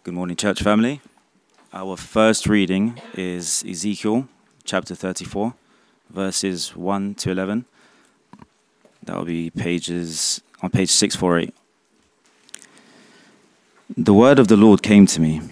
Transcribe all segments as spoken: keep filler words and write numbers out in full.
Good morning, church family. Our first reading is Ezekiel chapter thirty-four, verses one to eleven. That will be pages on page six forty-eight. The word of the Lord came to me.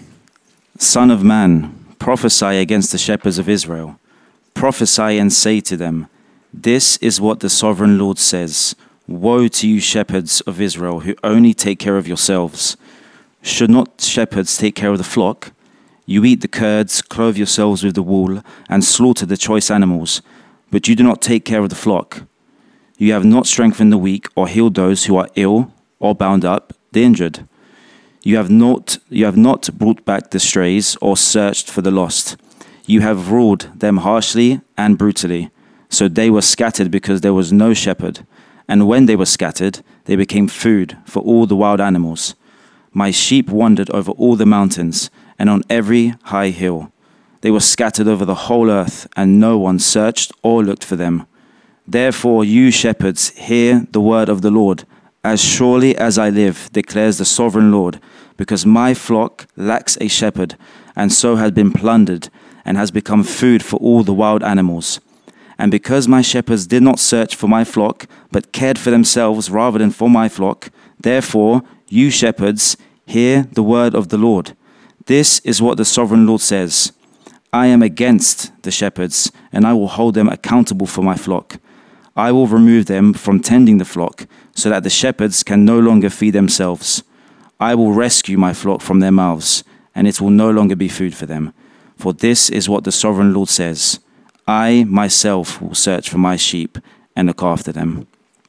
Son of man, prophesy against the shepherds of Israel. Prophesy and say to them, this is what the sovereign Lord says. Woe to you shepherds of Israel who only take care of yourselves. Should not shepherds take care of the flock? You eat the curds, clothe yourselves with the wool, and slaughter the choice animals, but you do not take care of the flock. You have not strengthened the weak, or healed those who are ill, or bound up the injured. You have not, you have not brought back the strays, or searched for the lost. You have ruled them harshly and brutally, so they were scattered because there was no shepherd. And when they were scattered, they became food for all the wild animals. My sheep wandered over all the mountains and on every high hill. They were scattered over the whole earth, and no one searched or looked for them. Therefore, you shepherds, hear the word of the Lord. As surely as I live, declares the sovereign Lord, because my flock lacks a shepherd, and so has been plundered, and has become food for all the wild animals. And because my shepherds did not search for my flock, but cared for themselves rather than for my flock, therefore, you shepherds, hear the word of the Lord. This is what the sovereign Lord says. I am against the shepherds, and I will hold them accountable for my flock. I will remove them from tending the flock, so that the shepherds can no longer feed themselves. I will rescue my flock from their mouths, and it will no longer be food for them. For this is what the sovereign Lord says. I myself will search for my sheep and look after them.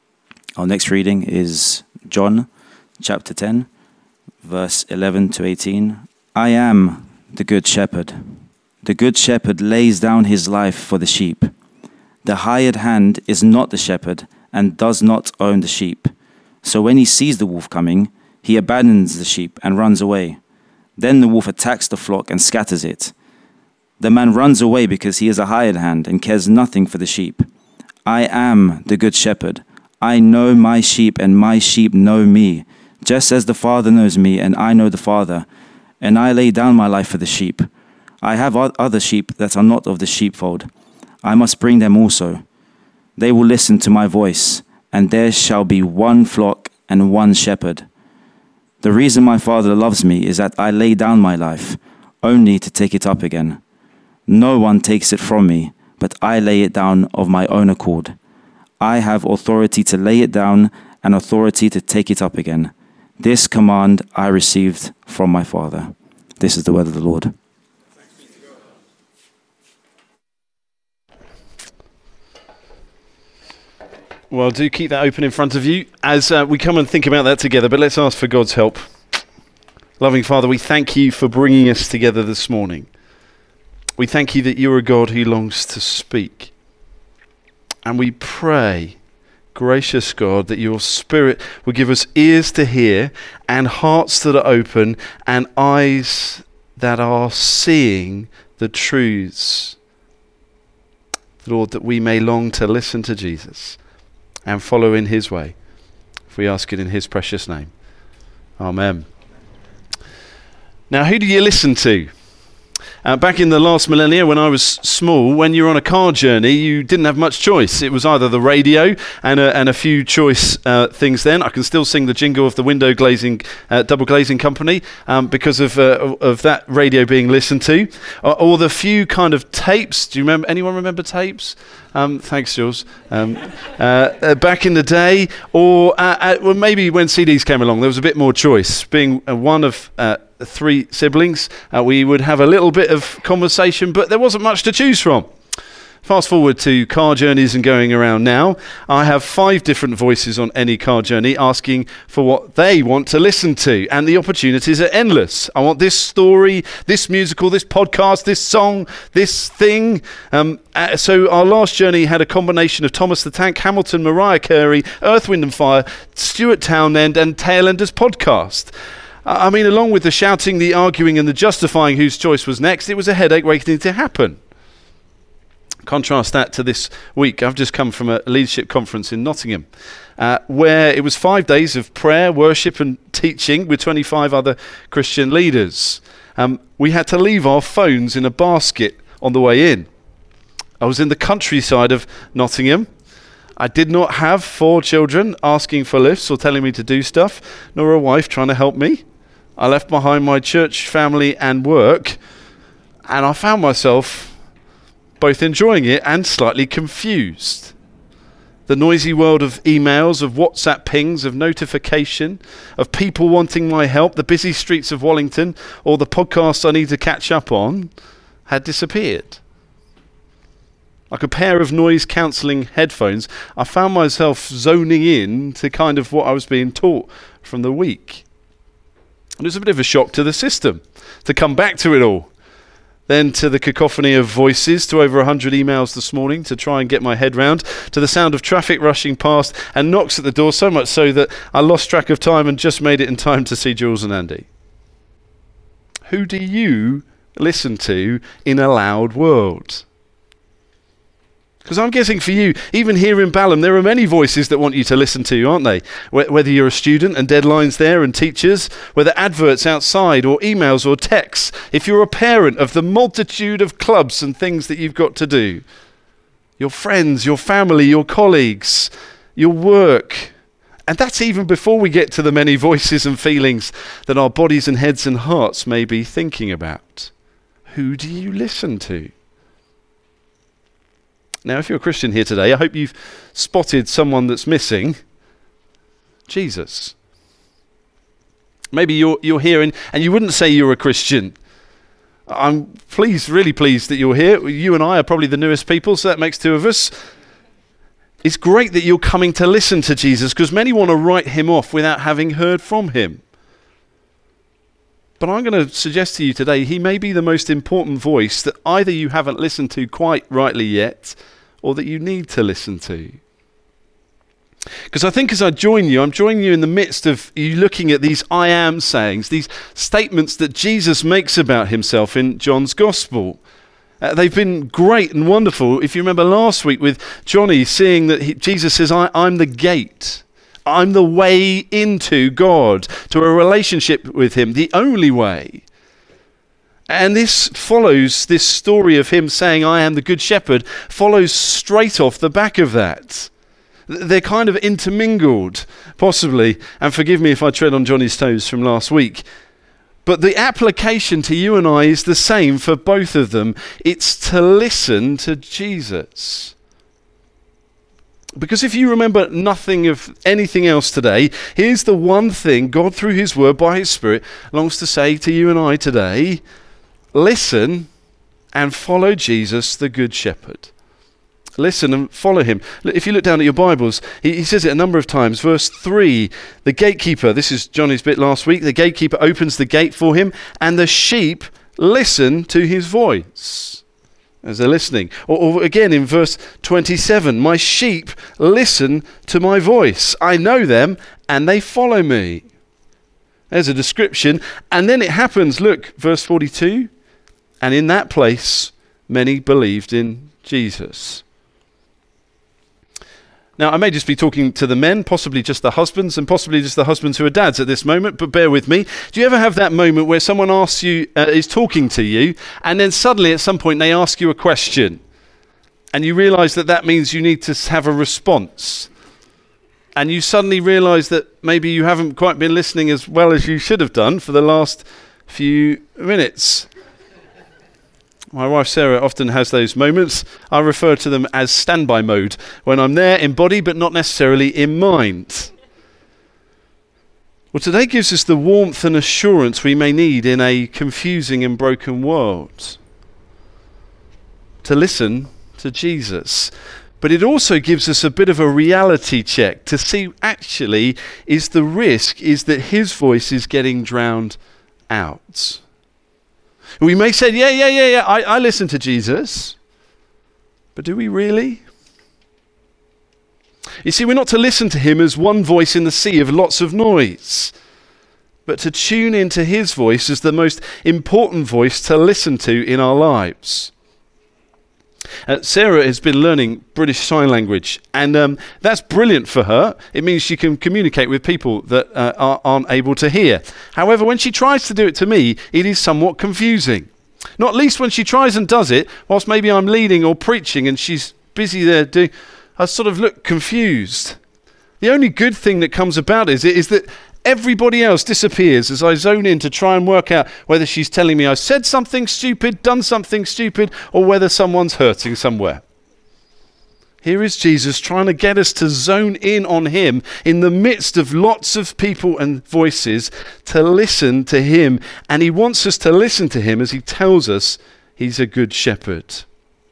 Our next reading is John chapter ten, verse eleven to eighteen. I am the good shepherd. The good shepherd lays down his life for the sheep. The hired hand is not the shepherd and does not own the sheep. So when he sees the wolf coming, he abandons the sheep and runs away. Then the wolf attacks the flock and scatters it. The man runs away because he is a hired hand and cares nothing for the sheep. I am the good shepherd. I know my sheep, and my sheep know me, just as the Father knows me, and I know the Father, and I lay down my life for the sheep. I have other sheep that are not of the sheepfold. I must bring them also. They will listen to my voice, and there shall be one flock and one shepherd. The reason my Father loves me is that I lay down my life, only to take it up again. No one takes it from me, but I lay it down of my own accord. I have authority to lay it down and authority to take it up again. This command I received from my Father. This is the word of the Lord. Well, do keep that open in front of you as uh, we come and think about that together, but let's ask for God's help. Loving Father, we thank you for bringing us together this morning. We thank you that you're a God who longs to speak. And we pray, gracious God, that your Spirit will give us ears to hear and hearts that are open and eyes that are seeing the truths. Lord, that we may long to listen to Jesus and follow in his way. If we ask it in his precious name. Amen. Now, who do you listen to? Uh, back in the last millennia, when I was small, when you were on a car journey, you didn't have much choice. It was either the radio and a, and a few choice uh, things then. I can still sing the jingle of the window glazing, uh, double glazing company um, because of uh, of that radio being listened to. Or, or the few kind of tapes. Do you remember? Anyone remember tapes? Um, thanks, Jules. Um, uh, uh, back in the day, or uh, uh, well, maybe when C Ds came along, there was a bit more choice. Being uh, one of uh, three siblings, uh, we would have a little bit of conversation, but there wasn't much to choose from. Fast forward to car journeys and going around now. I have five different voices on any car journey asking for what they want to listen to, and the opportunities are endless. I want this story, this musical, this podcast, this song, this thing. Um, uh, so our last journey had a combination of Thomas the Tank, Hamilton, Mariah Carey, Earth, Wind and Fire, Stuart Townend and Tailenders podcast. I mean, along with the shouting, the arguing and the justifying whose choice was next, it was a headache waiting to happen. Contrast that to this week. I've just come from a leadership conference in Nottingham, uh, where it was five days of prayer, worship and teaching with twenty-five other Christian leaders. Um, we had to leave our phones in a basket on the way in. I was in the countryside of Nottingham. I did not have four children asking for lifts or telling me to do stuff, nor a wife trying to help me. I left behind my church family and work, and I found myself both enjoying it and slightly confused. The noisy world of emails, of WhatsApp pings, of notification, of people wanting my help, the busy streets of Wallington, or the podcasts I need to catch up on, had disappeared. Like a pair of noise cancelling headphones, I found myself zoning in to kind of what I was being taught from the week. And it was a bit of a shock to the system to come back to it all. Then to the cacophony of voices, to over one hundred emails this morning to try and get my head round, to the sound of traffic rushing past and knocks at the door, so much so that I lost track of time and just made it in time to see Jules and Andy. Who do you listen to in a loud world? Because I'm guessing for you, even here in Balham, there are many voices that want you to listen to, aren't they? Whether you're a student and deadlines there and teachers, whether adverts outside or emails or texts, if you're a parent of the multitude of clubs and things that you've got to do, your friends, your family, your colleagues, your work. And that's even before we get to the many voices and feelings that our bodies and heads and hearts may be thinking about. Who do you listen to? Now, if you're a Christian here today, I hope you've spotted someone that's missing. Jesus. Maybe you're you're here and, and you wouldn't say you're a Christian. I'm pleased, really pleased that you're here. You and I are probably the newest people, so that makes two of us. It's great that you're coming to listen to Jesus, because many want to write him off without having heard from him. But I'm going to suggest to you today, he may be the most important voice that either you haven't listened to quite rightly yet, or that you need to listen to. Because I think as I join you, I'm joining you in the midst of you looking at these I am sayings, these statements that Jesus makes about himself in John's Gospel. Uh, they've been great and wonderful. If you remember last week with Johnny seeing that he, Jesus says, I, I'm the gate. I'm the way into God, to a relationship with him, the only way. And this follows, this story of him saying, I am the good shepherd, follows straight off the back of that. They're kind of intermingled, possibly, and forgive me if I tread on Johnny's toes from last week, but the application to you and I is the same for both of them. It's to listen to Jesus. Because if you remember nothing of anything else today, here's the one thing God, through his word, by his Spirit, longs to say to you and I today. Listen and follow Jesus, the Good Shepherd. Listen and follow him. If you look down at your Bibles, he, he says it a number of times. Verse three, the gatekeeper, this is Johnny's bit last week, the gatekeeper opens the gate for him, and the sheep listen to his voice as they're listening. Or, or again in verse twenty-seven, my sheep listen to my voice. I know them and they follow me. There's a description. And then it happens, look, verse forty-two, and in that place many believed in Jesus. Now, I may just be talking to the men, possibly just the husbands, and possibly just the husbands who are dads at this moment, but bear with me. Do you ever have that moment where someone asks you, uh, is talking to you, and then suddenly at some point they ask you a question, and you realise that that means you need to have a response, and you suddenly realise that maybe you haven't quite been listening as well as you should have done for the last few minutes? My wife Sarah often has those moments. I refer to them as standby mode, when I'm there in body but not necessarily in mind. Well, today gives us the warmth and assurance we may need in a confusing and broken world. To listen to Jesus. But it also gives us a bit of a reality check to see actually is the risk is that his voice is getting drowned out. We may say, yeah, yeah, yeah, yeah, I, I listen to Jesus. But do we really? You see, we're not to listen to him as one voice in the sea of lots of noise, but to tune into his voice as the most important voice to listen to in our lives. Uh, Sarah has been learning British Sign Language, and um, that's brilliant for her. It means she can communicate with people that uh, are, aren't able to hear. However, when she tries to do it to me, it is somewhat confusing. Not least when she tries and does it, whilst maybe I'm leading or preaching and she's busy there doing, I sort of look confused. The only good thing that comes about is, is that everybody else disappears as I zone in to try and work out whether she's telling me I said something stupid, done something stupid, or whether someone's hurting somewhere. Here is Jesus trying to get us to zone in on him in the midst of lots of people and voices, to listen to him. And he wants us to listen to him as he tells us he's a good shepherd.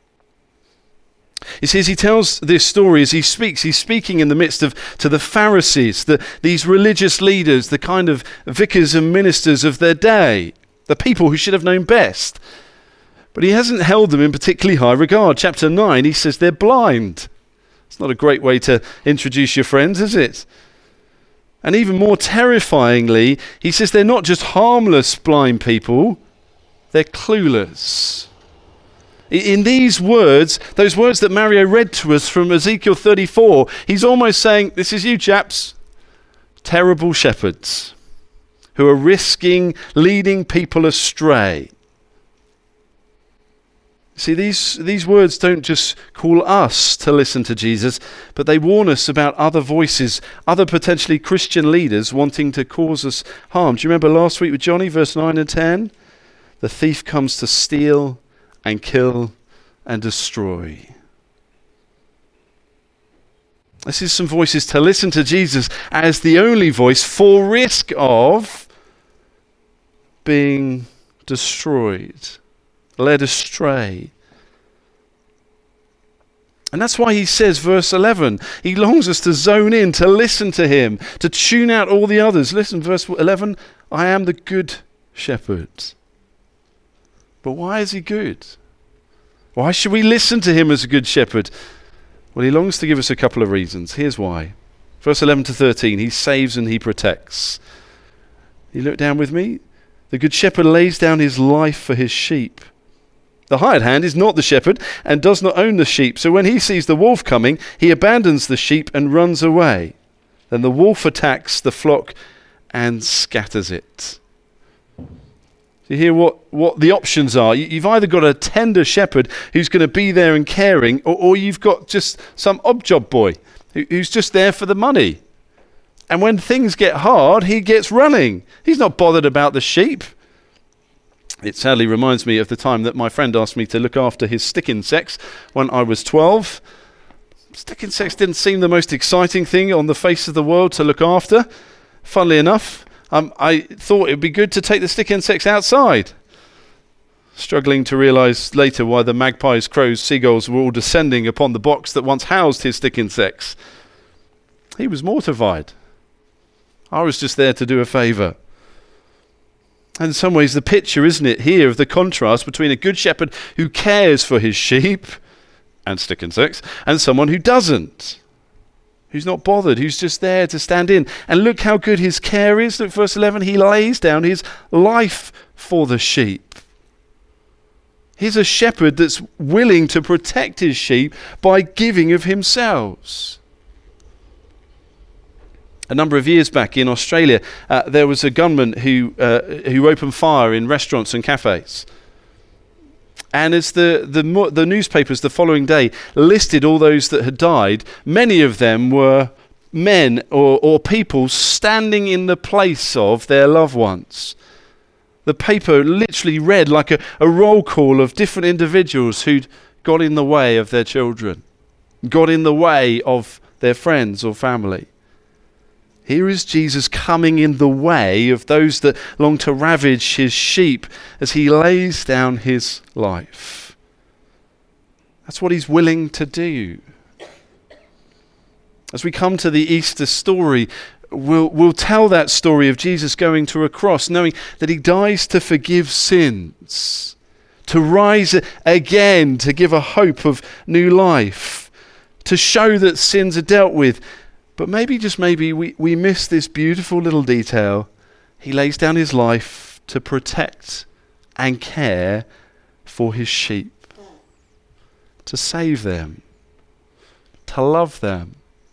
He says he tells this story as he speaks. He's speaking in the midst of to the Pharisees, the, these religious leaders, the kind of vicars and ministers of their day, the people who should have known best. But he hasn't held them in particularly high regard. Chapter nine, he says they're blind. It's not a great way to introduce your friends, is it? And even more terrifyingly, he says they're not just harmless blind people, they're clueless. In these words, those words that Mario read to us from Ezekiel thirty-four, he's almost saying, this is you chaps, terrible shepherds who are risking leading people astray. See, these, these words don't just call us to listen to Jesus, but they warn us about other voices, other potentially Christian leaders wanting to cause us harm. Do you remember last week with Johnny, verse nine and ten? The thief comes to steal and kill and destroy. This is some voices to listen to Jesus as the only voice for risk of being destroyed, led astray. And that's why he says, verse eleven, he longs us to zone in, to listen to him, to tune out all the others. Listen, verse eleven, I am the good shepherd. But why is he good? Why should we listen to him as a good shepherd? Well, he longs to give us a couple of reasons. Here's why. Verse eleven to thirteen, he saves and he protects. You look down with me? The good shepherd lays down his life for his sheep. The hired hand is not the shepherd and does not own the sheep. So when he sees the wolf coming, he abandons the sheep and runs away. Then the wolf attacks the flock and scatters it. You hear what, what the options are. You've either got a tender shepherd who's going to be there and caring, or, or you've got just some odd job boy who, who's just there for the money. And when things get hard, he gets running. He's not bothered about the sheep. It sadly reminds me of the time that my friend asked me to look after his stick insects when I was twelve. Stick insects didn't seem the most exciting thing on the face of the world to look after. Funnily enough, Um, I thought it would be good to take the stick insects outside. Struggling to realise later why the magpies, crows, seagulls were all descending upon the box that once housed his stick insects. He was mortified. I was just there to do a favour. And in some ways the picture, isn't it, here of the contrast between a good shepherd who cares for his sheep and stick insects and someone who doesn't. Who's not bothered, who's just there to stand in. And look how good his care is. Look, verse eleven, he lays down his life for the sheep. He's a shepherd that's willing to protect his sheep by giving of himself. A number of years back in Australia, uh, there was a gunman who uh, who opened fire in restaurants and cafes. And as the, the the newspapers the following day listed all those that had died, many of them were men or, or people standing in the place of their loved ones. The paper literally read like a, a roll call of different individuals who'd got in the way of their children, got in the way of their friends or family. Here is Jesus coming in the way of those that long to ravage his sheep as he lays down his life. That's what he's willing to do. As we come to the Easter story, we'll, we'll tell that story of Jesus going to a cross, knowing that he dies to forgive sins, to rise again, to give a hope of new life, to show that sins are dealt with. But maybe, just maybe, we, we miss this beautiful little detail. He lays down his life to protect and care for his sheep. to save them, to love them.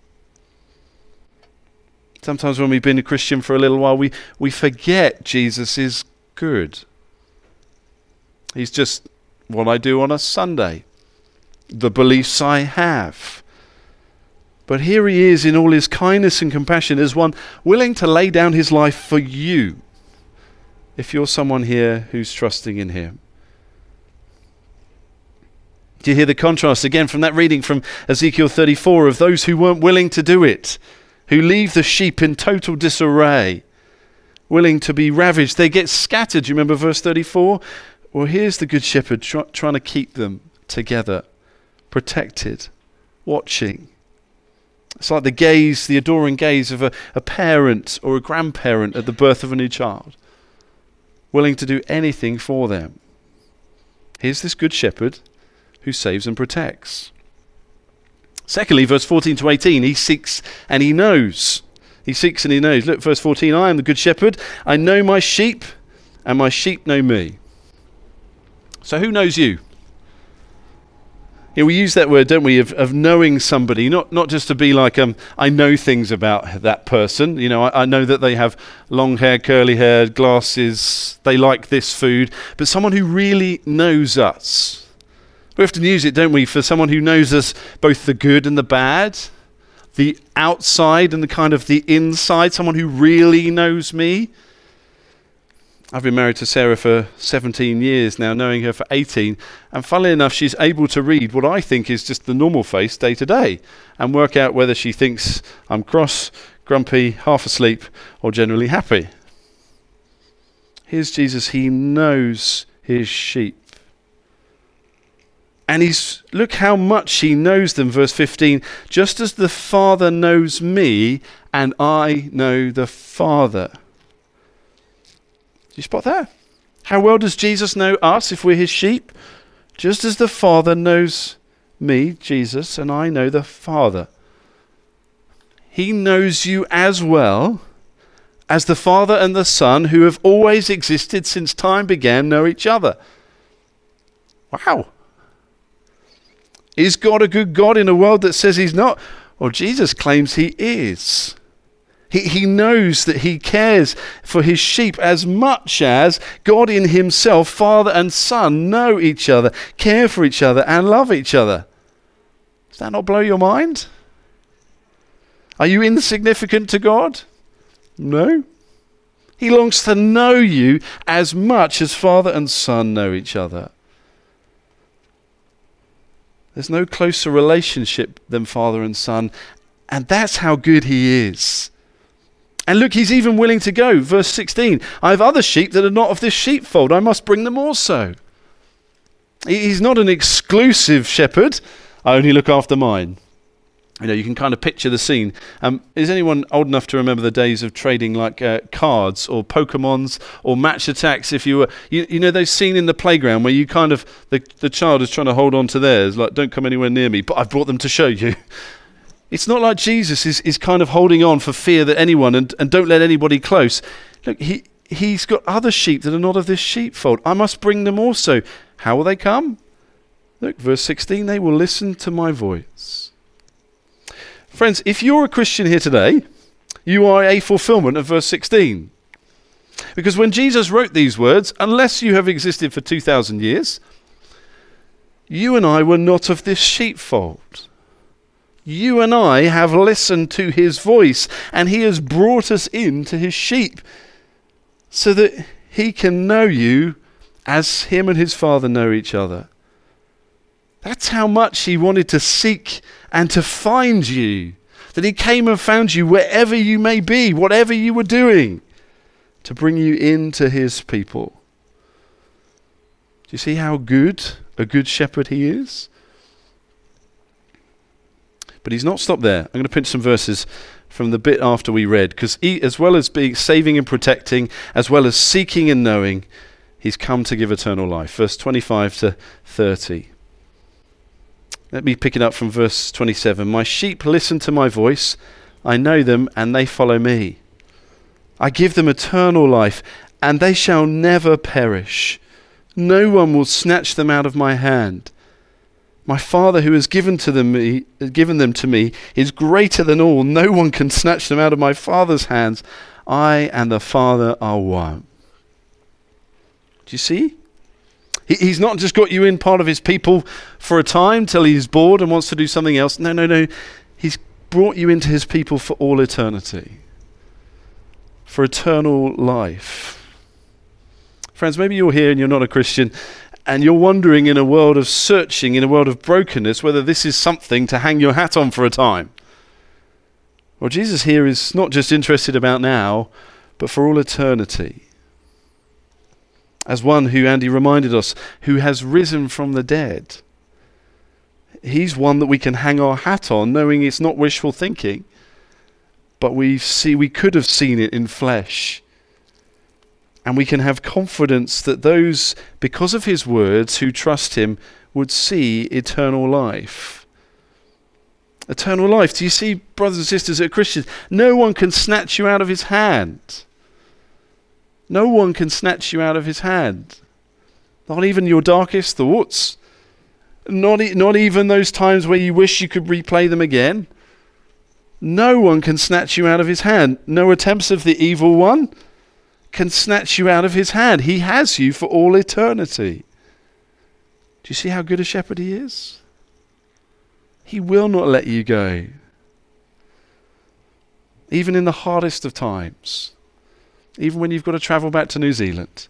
Sometimes when we've been a Christian for a little while, we, we forget Jesus is good. He's just what I do on a Sunday, the beliefs I have. But here he is in all his kindness and compassion as one willing to lay down his life for you, if you're someone here who's trusting in him. Do you hear the contrast again from that reading from Ezekiel thirty-four of those who weren't willing to do it, who leave the sheep in total disarray, willing to be ravaged? They get scattered. Do you remember verse thirty-four? Well, here's the good shepherd try, trying to keep them together, protected, watching. It's like the gaze, the adoring gaze of a, a parent or a grandparent at the birth of a new child, willing to do anything for them. Here's this good shepherd who saves and protects. Secondly, verse fourteen to eighteen, he seeks and he knows. He seeks and he knows. Look, verse fourteen, I am the good shepherd. I know my sheep and my sheep know me. So who knows you? Yeah, we use that word, don't we, of, of knowing somebody, not not just to be like, um, I know things about that person. You know, I, I know that they have long hair, curly hair, glasses, they like this food, but someone who really knows us. We often use it, don't we, for someone who knows us, both the good and the bad, the outside and the kind of the inside, someone who really knows me. I've been married to Sarah for seventeen years now, knowing her for eighteen, and funnily enough, she's able to read what I think is just the normal face day to day and work out whether she thinks I'm cross, grumpy, half asleep, or generally happy. Here's Jesus. He knows his sheep. And he's, look how much he knows them, verse fifteen, just as the Father knows me and I know the Father. Do you spot that? How well does Jesus know us if we're his sheep? Just as the Father knows me, Jesus, and I know the Father. He knows you as well as the Father and the Son, who have always existed since time began, know each other. Wow. Is God a good God in a world that says he's not? Well, Jesus claims he is. He, he knows that he cares for his sheep as much as God in himself, Father and Son, know each other, care for each other, and love each other. Does that not blow your mind? Are you insignificant to God? No. He longs to know you as much as Father and Son know each other. There's no closer relationship than Father and Son, and that's how good he is. And look, he's even willing to go. Verse sixteen, I have other sheep that are not of this sheepfold. I must bring them also. He's not an exclusive shepherd. I only look after mine. You know, you can kind of picture the scene. Um, is anyone old enough to remember the days of trading like uh, cards or Pokemons or match attacks? If you were, you, you know, those scene in the playground where you kind of, the, the child is trying to hold on to theirs, like, don't come anywhere near me, but I've brought them to show you. It's not like Jesus is, is kind of holding on for fear that anyone, and, and don't let anybody close. Look, he, he's got other sheep that are not of this sheepfold. I must bring them also. How will they come? Look, verse sixteen, they will listen to my voice. Friends, if you're a Christian here today, you are a fulfillment of verse sixteen. Because when Jesus wrote these words, unless you have existed for two thousand years, you and I were not of this sheepfold. You and I have listened to his voice, and he has brought us into his sheep so that he can know you as him and his Father know each other. That's how much he wanted to seek and to find you, that he came and found you wherever you may be, whatever you were doing, to bring you into his people. Do you see how good a good shepherd he is? But he's not stopped there. I'm going to pinch some verses from the bit after we read, because as well as being saving and protecting, as well as seeking and knowing, he's come to give eternal life. Verse twenty-five to thirty. Let me pick it up from verse twenty-seven. My sheep listen to my voice. I know them, and they follow me. I give them eternal life, and they shall never perish. No one will snatch them out of my hand. My Father who has given to them me, given them to me is greater than all. No one can snatch them out of my Father's hands. I and the Father are one. Do you see? He, he's not just got you in part of his people for a time till he's bored and wants to do something else. No, no, no. He's brought you into his people for all eternity. For eternal life. Friends, maybe you're here and you're not a Christian, and you're wondering in a world of searching, in a world of brokenness, whether this is something to hang your hat on for a time. Well, Jesus here is not just interested about now, but for all eternity. As one who, Andy reminded us, who has risen from the dead. He's one that we can hang our hat on, knowing it's not wishful thinking, but we see we could have seen it in flesh. And we can have confidence that those, because of his words, who trust him, would see eternal life. Eternal life. Do you see, brothers and sisters that are Christians? No one can snatch you out of his hand. No one can snatch you out of his hand. Not even your darkest thoughts. Not, e- not even those times where you wish you could replay them again. No one can snatch you out of his hand. No attempts of the evil one can snatch you out of his hand. He has you for all eternity. Do you see how good a shepherd he is? He will not let you go. Even in the hardest of times. Even when you've got to travel back to New Zealand.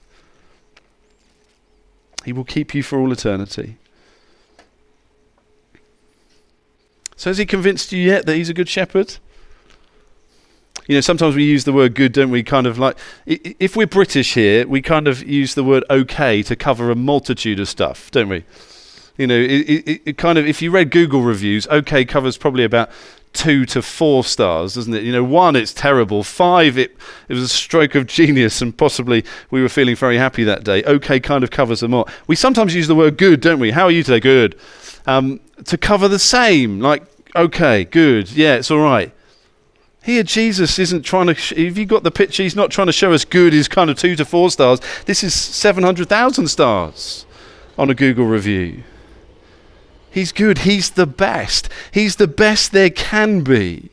He will keep you for all eternity. So has he convinced you yet that he's a good shepherd? You know, sometimes we use the word good, don't we? Kind of like, if we're British here, we kind of use the word okay to cover a multitude of stuff, don't we? You know, it, it, it kind of, if you read Google reviews, okay covers probably about two to four stars, doesn't it? You know, one, it's terrible. Five, it, it was a stroke of genius and possibly we were feeling very happy that day. Okay kind of covers them all. We sometimes use the word good, don't we? How are you today? Good. Um, to cover the same, like, okay, good, yeah, it's all right. Here, Jesus isn't trying to, sh- if you got the picture, he's not trying to show us good is kind of two to four stars. This is seven hundred thousand stars on a Google review. He's good. He's the best. He's the best there can be.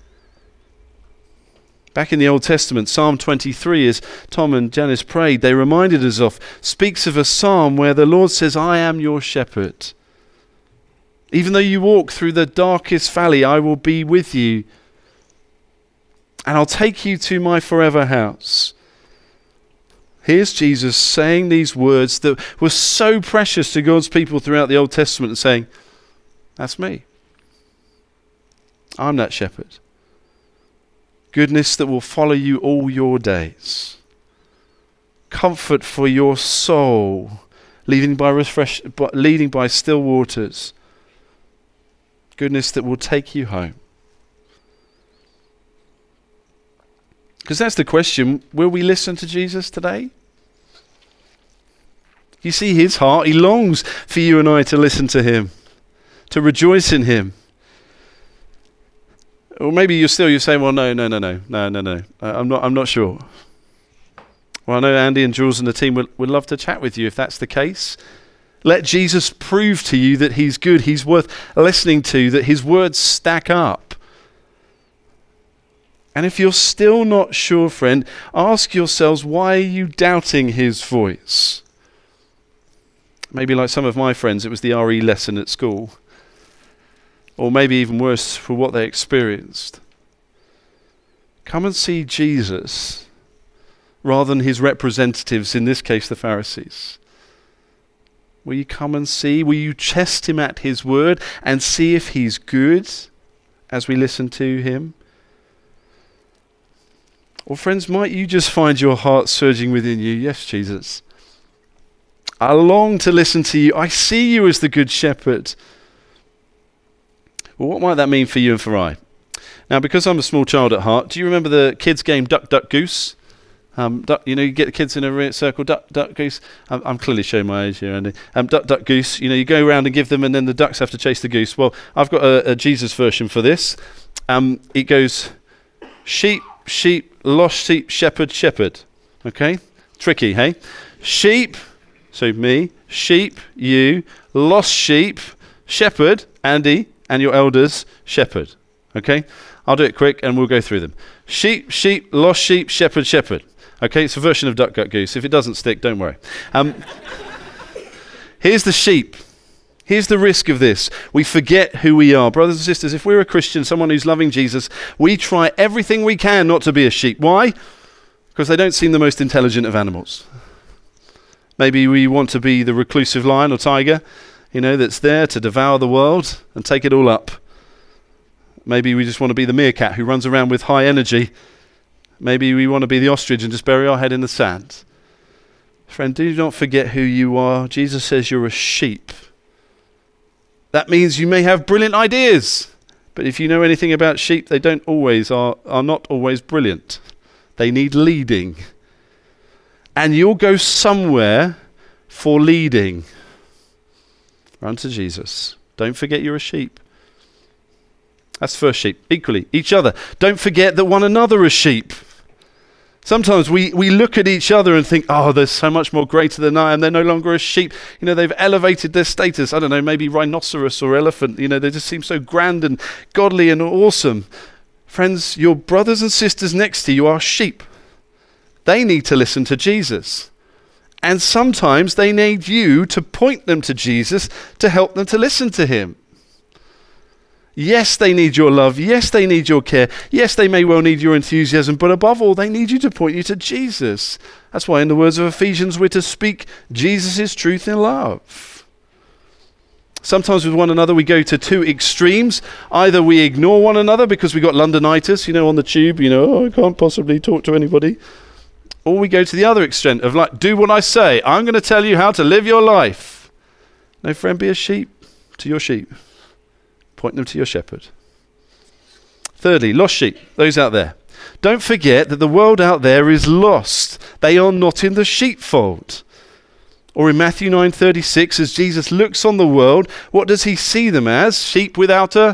Back in the Old Testament, Psalm twenty-three, as Tom and Janice prayed, they reminded us of, speaks of a psalm where the Lord says, I am your shepherd. Even though you walk through the darkest valley, I will be with you. And I'll take you to my forever house. Here's Jesus saying these words that were so precious to God's people throughout the Old Testament and saying, that's me. I'm that shepherd. Goodness that will follow you all your days. Comfort for your soul, leading by, refresh, leading by still waters. Goodness that will take you home. Because that's the question, will we listen to Jesus today? You see his heart, he longs for you and I to listen to him, to rejoice in him. Or maybe you're still, you're saying, well, no, no, no, no, no, no, no, I'm not, I'm not sure. Well, I know Andy and Jules and the team would, would love to chat with you if that's the case. Let Jesus prove to you that he's good, he's worth listening to, that his words stack up. And if you're still not sure, friend, ask yourselves, why are you doubting his voice? Maybe like some of my friends, it was the R E lesson at school. Or maybe even worse, for what they experienced. Come and see Jesus rather than his representatives, in this case the Pharisees. Will you come and see? Will you test him at his word and see if he's good as we listen to him? Or friends, might you just find your heart surging within you? Yes, Jesus. I long to listen to you. I see you as the good shepherd. Well, what might that mean for you and for I? Now, because I'm a small child at heart, do you remember the kids' game Duck, Duck, Goose? Um, duck, you know, you get the kids in a circle, Duck, Duck, Goose. I'm, I'm clearly showing my age here, Andy. Um, duck, Duck, Goose. You know, you go around and give them, and then the ducks have to chase the goose. Well, I've got a, a Jesus version for this. Um, it goes, sheep, sheep, lost sheep, shepherd, shepherd. Okay? Tricky, hey? Sheep, so me, sheep, you, lost sheep, shepherd, Andy, and your elders, shepherd. Okay? I'll do it quick and we'll go through them. Sheep, sheep, lost sheep, shepherd, shepherd. Okay, it's a version of Duck, Duck, Goose. If it doesn't stick, don't worry. Um, here's the sheep. Here's the risk of this. We forget who we are. Brothers and sisters, if we're a Christian, someone who's loving Jesus, we try everything we can not to be a sheep. Why? Because they don't seem the most intelligent of animals. Maybe we want to be the reclusive lion or tiger, you know, that's there to devour the world and take it all up. Maybe we just want to be the meerkat who runs around with high energy. Maybe we want to be the ostrich and just bury our head in the sand. Friend, do not forget who you are. Jesus says you're a sheep. That means you may have brilliant ideas, but if you know anything about sheep, they don't always are, are not always brilliant. They need leading. And you'll go somewhere for leading. Run to Jesus. Don't forget you're a sheep. That's the first sheep. Equally, each other. Don't forget that one another is sheep. Sometimes we, we look at each other and think, oh, they're so much more greater than I am. They're no longer a sheep. You know, they've elevated their status. I don't know, maybe rhinoceros or elephant. You know, they just seem so grand and godly and awesome. Friends, your brothers and sisters next to you are sheep. They need to listen to Jesus. And sometimes they need you to point them to Jesus to help them to listen to him. Yes, they need your love. Yes, they need your care. Yes, they may well need your enthusiasm, but above all, they need you to point you to Jesus. That's why in the words of Ephesians, we're to speak Jesus' truth in love. Sometimes with one another, we go to two extremes. Either we ignore one another because we got Londonitis, you know, on the tube, you know, oh, I can't possibly talk to anybody. Or we go to the other extreme of like, do what I say. I'm going to tell you how to live your life. No, friend, be a sheep to your sheep. Point them to your shepherd. Thirdly, lost sheep, those out there. Don't forget that the world out there is lost. They are not in the sheepfold. Or in Matthew nine thirty-six, as Jesus looks on the world, what does he see them as? Sheep without a...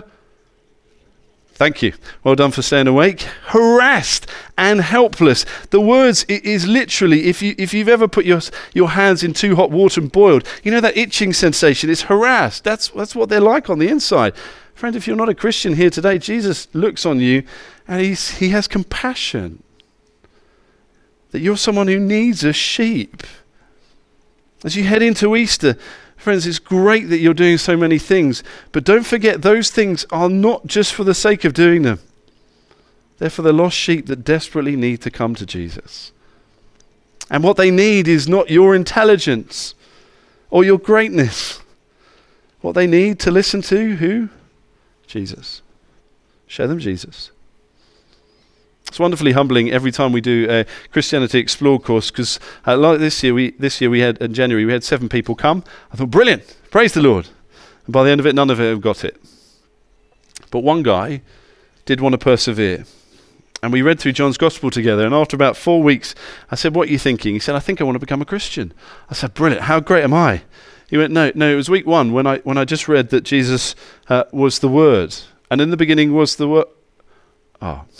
Thank you. Well done for staying awake. Harassed and helpless. The words it is literally, if you if you've ever put your your hands in too hot water and boiled, you know that itching sensation. It's harassed. That's that's what they're like on the inside. Friend, if you're not a Christian here today, Jesus looks on you and he's he has compassion. That you're someone who needs a sheep. As you head into Easter, friends, it's great that you're doing so many things, but don't forget those things are not just for the sake of doing them. They're for the lost sheep that desperately need to come to Jesus. And what they need is not your intelligence or your greatness. What they need to listen to, who? Jesus. Show them Jesus. It's wonderfully humbling every time we do a Christianity Explored course, because uh, like this year, we this year we had in January we had seven people come. I thought, brilliant, praise the Lord. And by the end of it, none of it have got it. But one guy did want to persevere, and we read through John's Gospel together. And after about four weeks, I said, "What are you thinking?" He said, "I think I want to become a Christian." I said, "Brilliant! How great am I?" He went, "No, no. It was week one when I when I just read that Jesus uh, was the Word, and in the beginning was the Word." Ah. Oh.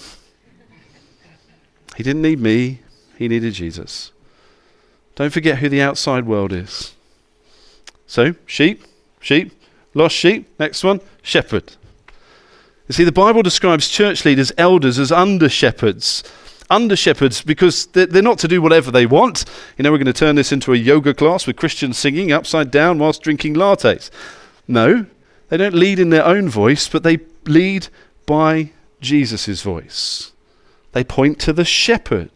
He didn't need me, he needed Jesus. Don't forget who the outside world is. So, sheep, sheep, lost sheep. Next one, shepherd. You see, the Bible describes church leaders, elders, as under-shepherds. Under-shepherds because they're, they're not to do whatever they want. You know, we're going to turn this into a yoga class with Christians singing upside down whilst drinking lattes. No, they don't lead in their own voice, but they lead by Jesus' voice. They point to the shepherd.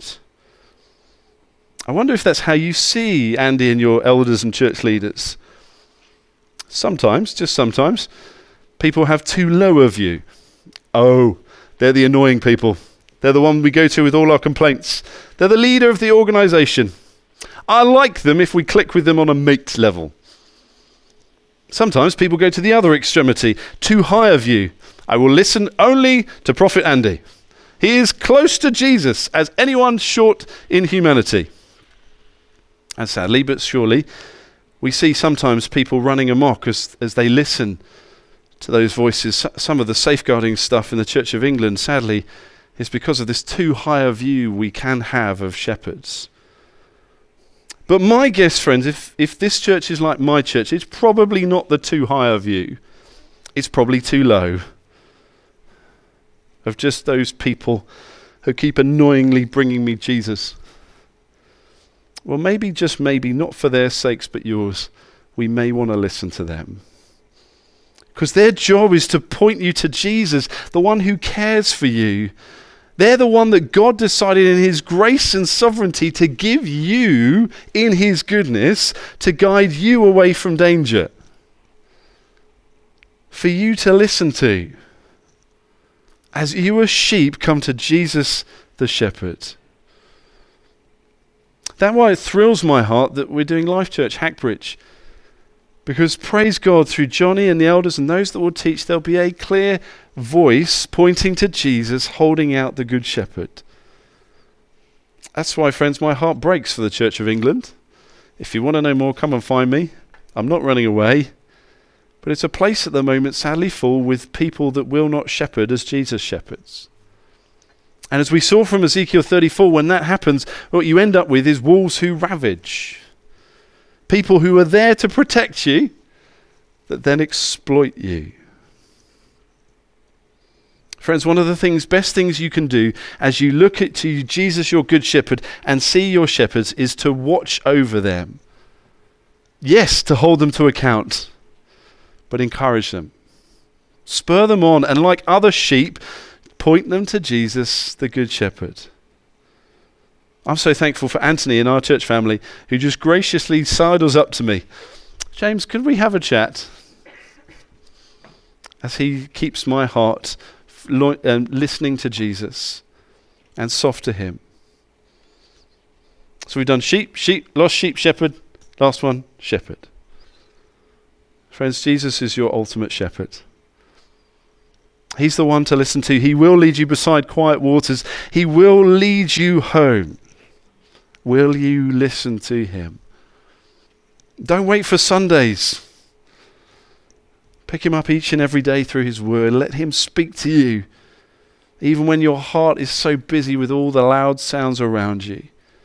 I wonder if that's how you see Andy and your elders and church leaders. Sometimes, just sometimes, people have too low a view. Oh, they're the annoying people. They're the one we go to with all our complaints. They're the leader of the organisation. I like them if we click with them on a mate level. Sometimes people go to the other extremity, too high a view. I will listen only to Prophet Andy. He is close to Jesus as anyone short in humanity. And sadly, but surely, we see sometimes people running amok as, as they listen to those voices. Some of the safeguarding stuff in the Church of England, sadly, is because of this too high a view we can have of shepherds. But my guess, friends, if, if this church is like my church, it's probably not the too high a view. It's probably too low. Of just those people who keep annoyingly bringing me Jesus. Well, maybe, just maybe, not for their sakes but yours, we may want to listen to them. Because their job is to point you to Jesus, the one who cares for you. They're the one that God decided in his grace and sovereignty to give you in his goodness to guide you away from danger. For you to listen to. As you as sheep come to Jesus the shepherd. That's why it thrills my heart that we're doing Life Church Hackbridge. Because praise God, through Johnny and the elders and those that will teach, there'll be a clear voice pointing to Jesus, holding out the Good Shepherd. That's why, friends, my heart breaks for the Church of England. If you want to know more, come and find me. I'm not running away. But it's a place at the moment, sadly full, with people that will not shepherd as Jesus shepherds. And as we saw from Ezekiel thirty-four, when that happens, what you end up with is wolves who ravage. People who are there to protect you, that then exploit you. Friends, one of the things, best things you can do as you look at to Jesus, your good shepherd, and see your shepherds, is to watch over them. Yes, to hold them to account, but encourage them. Spur them on, and like other sheep, point them to Jesus, the good shepherd. I'm so thankful for Anthony in our church family, who just graciously sidles up to me. James, could we have a chat? As he keeps my heart lo- um, listening to Jesus and soft to him. So we've done sheep, sheep, lost sheep, shepherd. Last one, shepherd. Friends, Jesus is your ultimate shepherd. He's the one to listen to. He will lead you beside quiet waters. He will lead you home. Will you listen to him? Don't wait for Sundays. Pick him up each and every day through his word. Let him speak to you, even when your heart is so busy with all the loud sounds around you.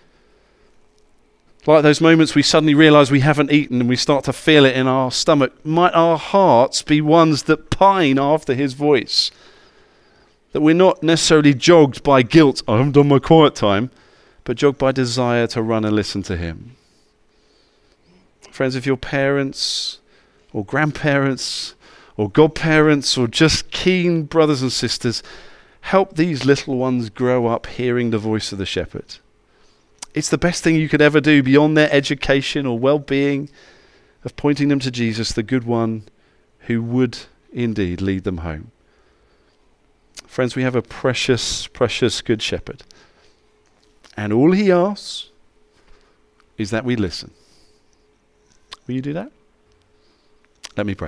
Like those moments we suddenly realize we haven't eaten and we start to feel it in our stomach. Might our hearts be ones that pine after his voice? That we're not necessarily jogged by guilt, I haven't done my quiet time, but jogged by desire to run and listen to him. Friends, if your parents or grandparents or godparents or just keen brothers and sisters, help these little ones grow up hearing the voice of the shepherd. It's the best thing you could ever do beyond their education or well-being, of pointing them to Jesus, the good one who would indeed lead them home. Friends, we have a precious, precious good shepherd. And all he asks is that we listen. Will you do that? Let me pray.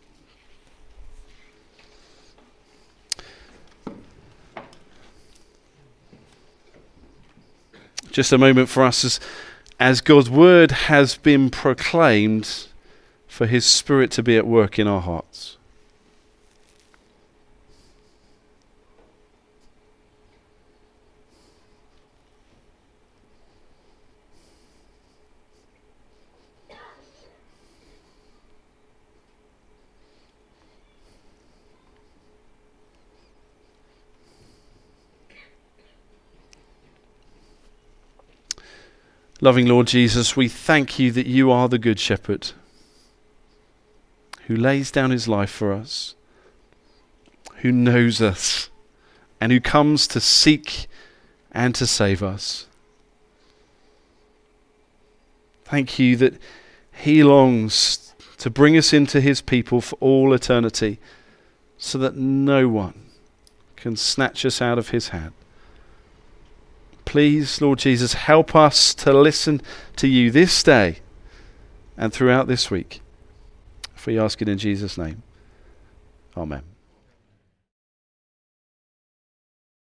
Just a moment for us as, as God's word has been proclaimed, for his Spirit to be at work in our hearts. Loving Lord Jesus, we thank you that you are the good shepherd who lays down his life for us, who knows us, and who comes to seek and to save us. Thank you that he longs to bring us into his people for all eternity, so that no one can snatch us out of his hand. Please, Lord Jesus, help us to listen to you this day and throughout this week. For we ask it in Jesus' name. Amen.